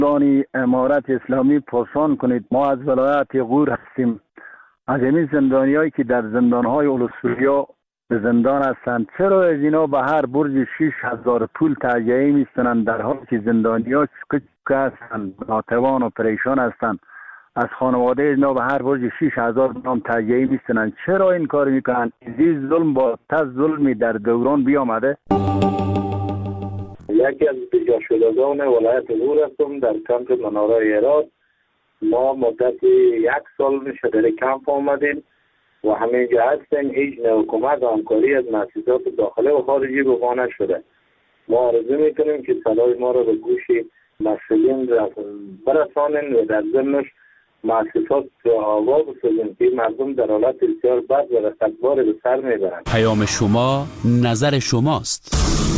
زندانی امارت اسلامی پرسان کنید. ما از ولایت غور هستیم. از این زندانیایی که در زندانهای اولوسوریا به زندان هستند، چرا از اینا به هر برج 6000 پول تهیه میستنند، در حالی که زندانی‌ها که هستند ناتوان و پریشان هستند؟ از خانواده اینا به هر برج 6000 نام تهیه میستنند. چرا این کار میکنند؟ این ظلم با ظلمی در دوران بیامده. یکی از پیدا شدگان ولایت غور هستم در کمپ مناره هرات. ما مدت 1 سال میشه در کمپ آمدیم و همینجا هستیم. هیچ نوع کمک و همکاری از مؤسسات داخلی و خارجی به ما نشده. ما آرزو میکنیم که صدای ما را به گوش مسئولین برسانیم و در ضمنش مؤسسات آواز بسازیم که مردم در حالت بسیار بد و رسدبار به سر میبرند. پیام شما، نظر شماست.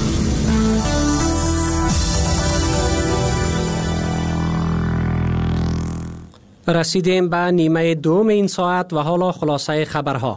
رسیدیم به نیمه دوم این ساعت و حالا خلاصه خبرها.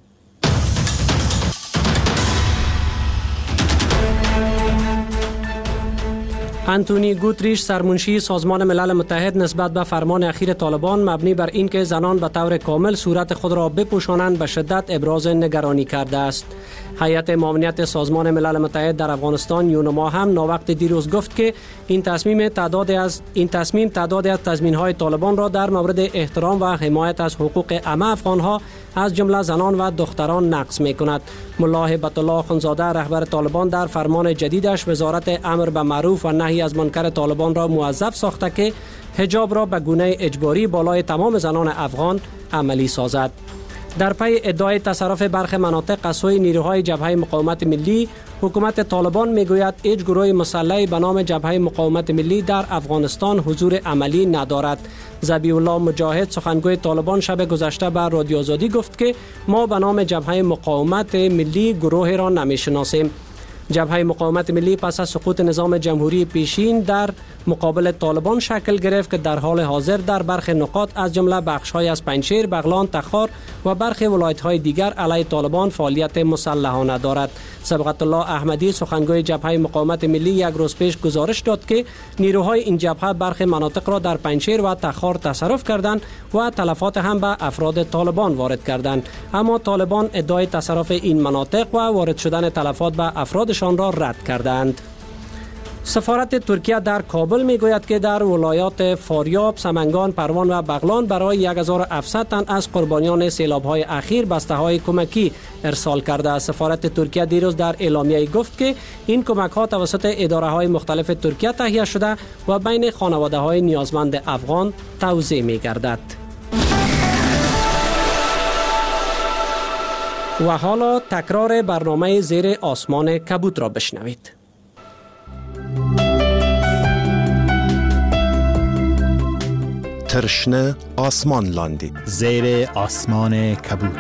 انتونی گوتریش سرمنشی سازمان ملل متحد نسبت به فرمان اخیر طالبان مبنی بر اینکه زنان به طور کامل صورت خود را بپوشانند به شدت ابراز نگرانی کرده است. هیئت معاونت سازمان ملل متحد در افغانستان یونما هم ناوقت دیروز گفت که این تصمیم تعدادی از تضمین‌های طالبان را در مورد احترام و حمایت از حقوق همه افغان‌ها از جمله زنان و دختران نقض می‌کند. ملا هیبت الله خانزاده رهبر طالبان در فرمان جدیدش وزارت امر به معروف و نهی از منکر طالبان را موظف ساخته که حجاب را به گونه اجباری بالای تمام زنان افغان عملی سازد. در پی ادعای تصرف برخی مناطق از سوی نیروهای جبهه مقاومت ملی، حکومت طالبان میگوید هیچ گروه مسلحی به نام جبهه مقاومت ملی در افغانستان حضور عملی ندارد. ذبیح الله مجاهد سخنگوی طالبان شب گذشته به رادیو آزادی گفت که ما به نام جبهه مقاومت ملی گروهی را نمیشناسیم. جبهه مقاومت ملی پس از سقوط نظام جمهوری پیشین در مقابل طالبان شکل گرفت که در حال حاضر در برخی نقاط از جمله بخش‌های از پنجشیر، بغلان، تخار و برخی ولایت‌های دیگر علیه طالبان فعالیت مسلحانه دارد. صبغت الله احمدی سخنگوی جبهه مقاومت ملی یک روز پیش گزارش داد که نیروهای این جبهه برخی مناطق را در پنجشیر و تخار تصرف کردند و تلفات هم به افراد طالبان وارد کردند، اما طالبان ادعای تصرف این مناطق و وارد شدن تلفات به افرادشان را رد کردند. سفارت ترکیه در کابل میگوید که در ولایات فاریاب، سمنگان، پروان و بغلان برای 1700 تن از قربانیان سیلاب‌های اخیر بسته‌های کمکی ارسال کرده است. سفارت ترکیه دیروز در اعلامیه گفت که این کمک‌ها توسط اداره‌های مختلف ترکیه تهیه شده و بین خانواده‌های نیازمند افغان توزیع می‌گردد. و حالا تکرار برنامه زیر آسمان کبود را بشنوید. ترشنه آسمان لاندی زیر آسمان کبود.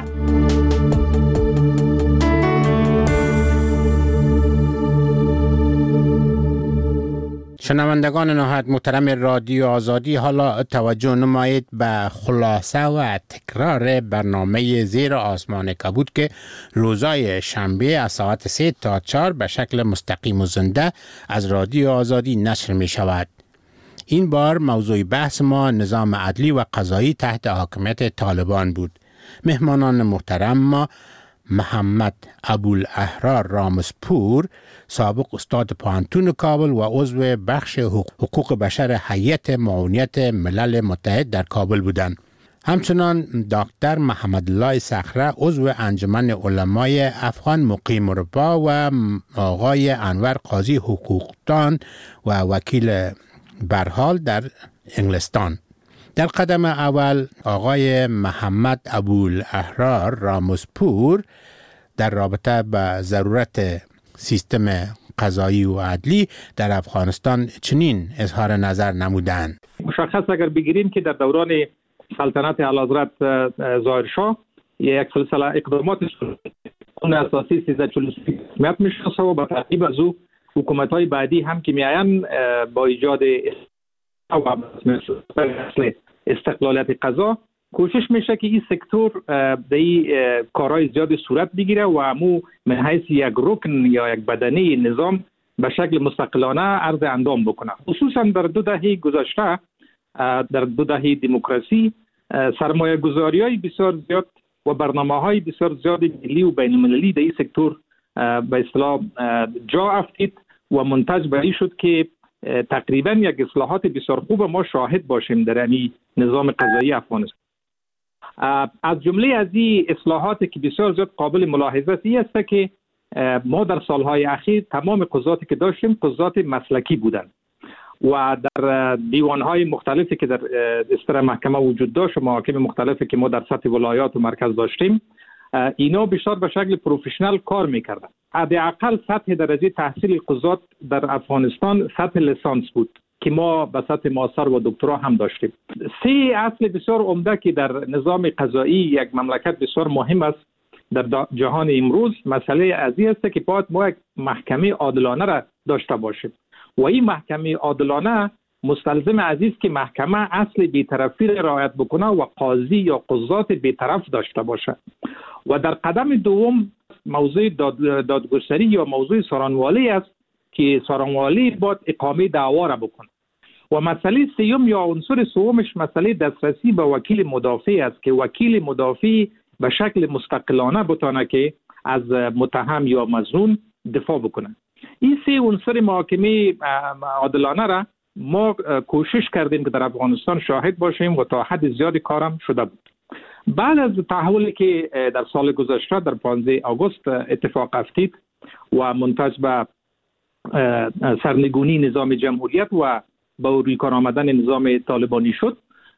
شنوندگان نهایت محترم رادیو آزادی، حالا توجه نمایید به خلاصه و تکرار برنامه زیر آسمان کبود که روزای شنبه از ساعت 3 تا 4 به شکل مستقیم و زنده از رادیو آزادی نشر می شود. این بار موضوع بحث ما نظام عدلی و قضایی تحت حاکمیت طالبان بود. مهمانان محترم ما محمد ابوالاحرار رامزپور، سابق استاد پوهنتون کابل و عضو بخش حقوق بشر هیئت معاونت ملل متحد در کابل بودند. همچنان دکتر محمد الله صخره، عضو انجمن علمای افغان مقیم اروپا و آقای انور قاضی حقوقدان و وکیل برحال در انگلستان. در قدم اول آقای محمد ابوالاحرار رامزپور در رابطه با ضرورت سیستم قضایی و عدلی در افغانستان چنین اظهار نظر نمودند. مشخص اگر بگیریم که در دوران سلطنت اعلیحضرت ظاهرشاه یک سلسله اقدامات اون اساسی 1343 رسمیت میشناسه و با ترتیب از او حکومت‌های بعدی هم که میاین با ایجاد استقلالیت قضا کوشش میشه که این سکتور در این کارهای زیاد صورت بگیره و امو من حیث یک رکن یا یک بدنه نظام به شکل مستقلانه عرض اندام بکنه. خصوصا در 2 دهه گذشته، در 2 دهه دموکراسی، سرمایه گذاری های بسیار زیاد و برنامه های بسیار زیاد ملی و بین المللی در این سکتور به اصطلاح جا افتید و منتج به این شد که تقریبا یک اصلاحات بسیار خوب ما شاهد باشیم در این نظام قضایی افغانستان. از جمله از این اصلاحاتی که بسیار زیاد قابل ملاحظه است که ما در سالهای اخیر تمام قضاتی که داشتیم قضات مسلکی بودند و در دیوانهای مختلفی که در استر محکمه وجود داشت و محاکم مختلفی که ما در سطح ولایات و مرکز داشتیم، اینا بیشتر به شکل پروفشنال کار میکردن. حداقل سطح درجه تحصیل قضات در افغانستان سطح لیسانس بود که ما به سطح ماستر و دکترا هم داشتیم. 3 اصل بسیار عمده که در نظام قضایی یک مملکت بسیار مهم است در جهان امروز، مسئله ازی است که باید ما یک محکمه عادلانه را داشته باشیم و این محکمه عادلانه مستلزم عزیز که محکمه اصل بی‌طرفی را رعایت بکنه و قاضی یا قضات بی‌طرف داشته باشه. و در قدم دوم موضوع دادگستری یا موضوع سارانوالی است که سارانوالی باید اقامه دعوا را بکنه. و مسئله سوم یا عنصر سومش مسئله دسترسی به وکیل مدافع است که وکیل مدافع به شکل مستقلانه بتونه که از متهم یا مظنون دفاع بکنه. این 3 عنصر محاکمه عادلانه را ما کوشش کردیم که در افغانستان شاهد باشیم و تا حد زیادی کارم شده بود. بعد از تحولی که در سال گذشته در 15 آگوست اتفاق افتید و منتج به سرنگونی نظام جمهوریت و به روی کار آمدن نظام طالبانی شد،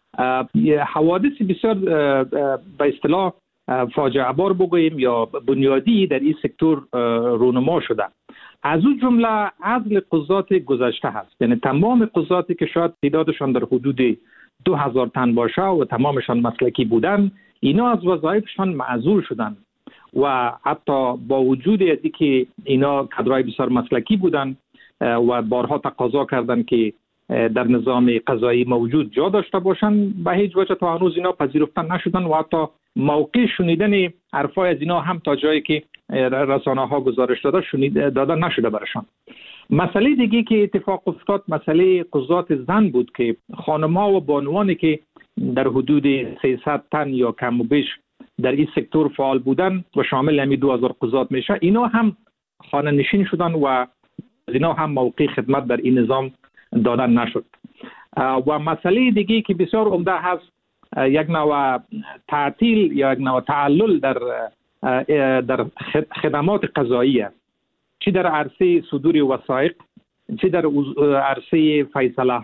حوادث بسیار به اصطلاح فاجعه بار بگوییم یا بنیادی در این سکتور رونما شده. از اون جمله عزل قضات گذشته هست، یعنی تمام قضاتی که شاید تعدادشان در حدود 2000 تن باشه و تمامشان مسلکی بودن، اینا از وظایفشان معزول شدن و حتی با وجود ازی که اینا کادرای بسیار مسلکی بودن و بارها تقاضا کردن که در نظام قضایی موجود جا داشته باشن، به هیچ وجه تا هنوز اینا پذیرفته نشدن و حتی موقع شنیدن حرفای از اینا هم تا جایی که رسانه ها گزارش داده نشده برشان. مسئله دیگه که اتفاق افتاد مسئله قضات زن بود که خانم‌ها و بانوانی که در حدود 300 تن یا کم و بیش در این سکتور فعال بودن و شامل همی 2000 قضات میشه، اینا هم خانه نشین شدن و اینا هم موقع خدمت در این نظام دادن نشد. و مسئله دیگه که بسیار عمده هست یک نوع تعطیل یا یک نوع تعلل در خدمات قضایی است، چی در عرصه صدور وثایق، چی در عرصه فیصله